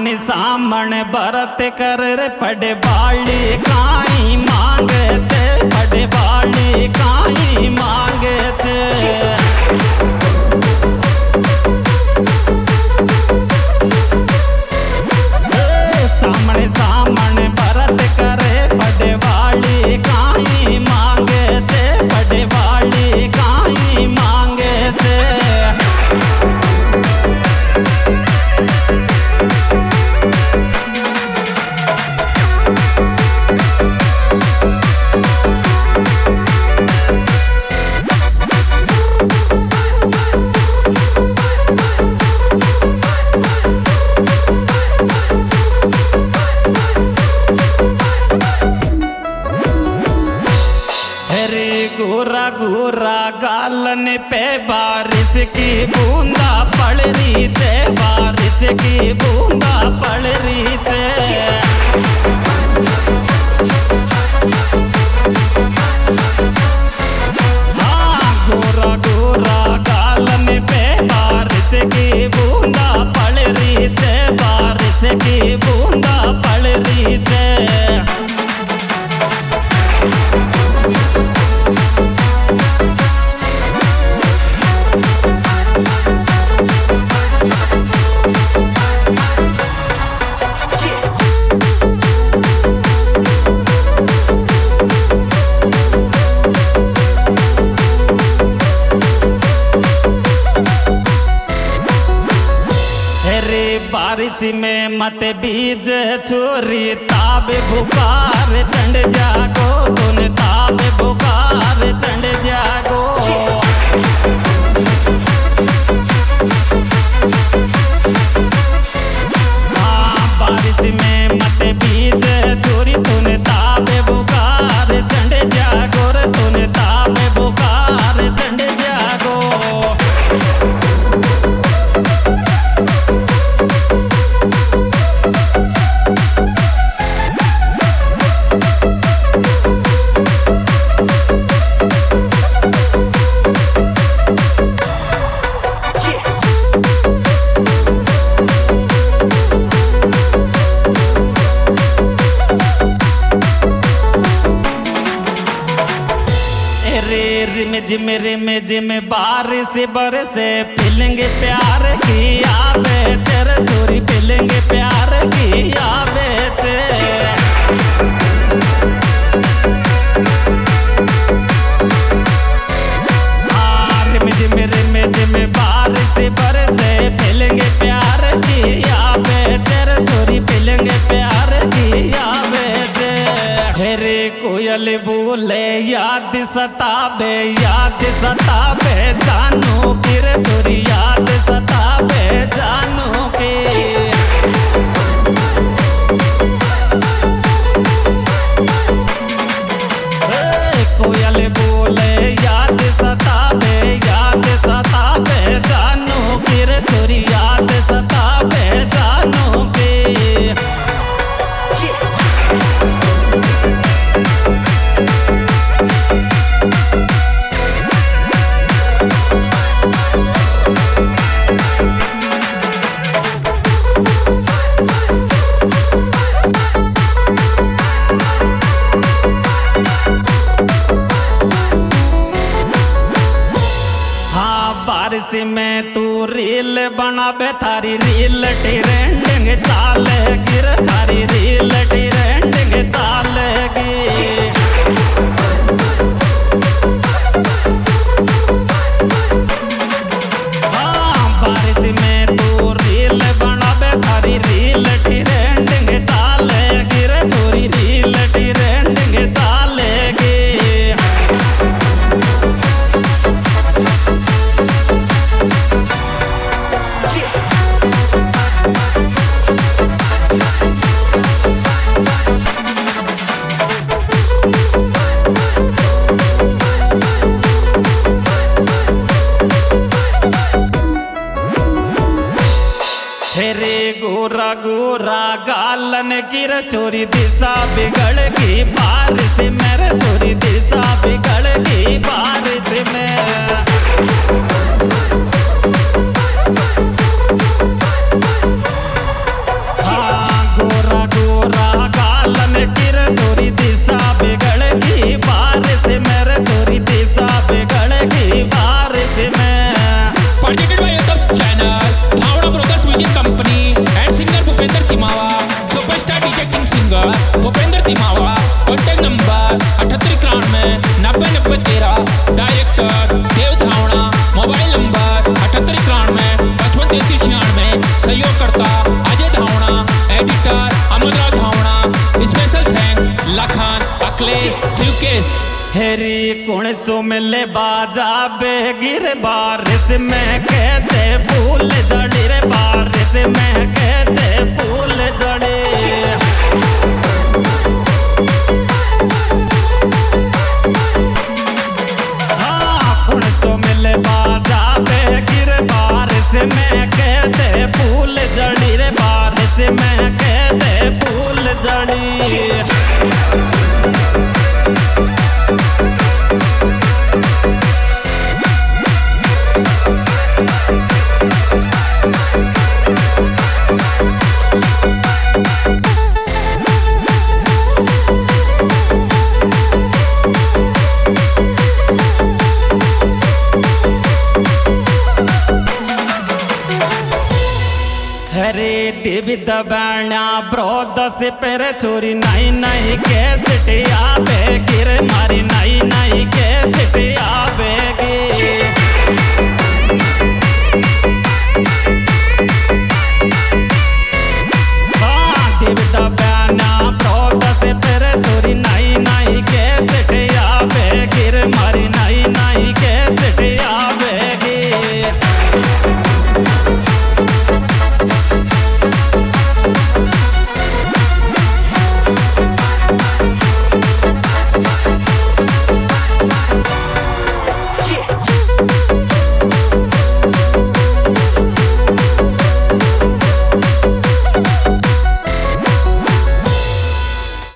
सामने सामने बरत कर पड़े बाली काई मांगे थे पड़े बाली काई मांगे थे सामने सामने बरत करे बड़े वाली काई मांगे थे बड़े वाली काई मांगे थे गोरा गोरा गालन पे बारिश की बूंदा पड़ रही थे बारिश की बूंदा पड़ रही थे हाँ गोरा गोरा गालन पे बारिश की बूंदा पड़ रही थे बारिश की बूंदा पड़ रही थे बारिश में मत बीज चोरी ताब बुखार चंड जागो तुन ताब बुखार चंड जागो हाँ बारिश में मत बीज चोरी तुन ताब बुखार चंड जागो रे तुन ताब बुखार चंड जागो रिम जिम बारिश बरसे पिलेंगे प्यार की आवे तेरे चोरी पिलेंगे प्यार की आवे रिम जिम बारिश बरसे पिलेंगे प्यार की आवे तेरे चोरी पिलेंगे प्यार की आवे रे कोयल बोले याद सताबे जानू फिर चोरी याद सताबे जानू के कोयल बोले याद सताबे जानू फिर चोरी याद सताबे जानू के बारिश में तू रील बनाबे थारी रील ट्रेंडिंग चालेगी रे थारी रील ट्रेंडिंग चालेगी हाँ बारिश में तू रील बनाबे थारी रील ट्रेंडिंग चालेगी रे छोरी रील ट्रेंडिंग चालेगी गोरा गोरा गालन की चोरी दिशा बिगड़ गई बारिश मेरे चोरी दिशा बिगड़ गई बारिश में हाँ हेरी कुण सो मिले बाजा बेगिर बारिश में कहते फूल जड़ी रे बारिश में कहते फूल जड़ी। हाँ कुण सो मिले बाजा बेगिर बारिश में कहते फूल जड़ी रे बारिश में कहते फूल जड़ी। हरे देवी दबाणा ब्रोद से पेरे चोरी नहीं नहीं कैसे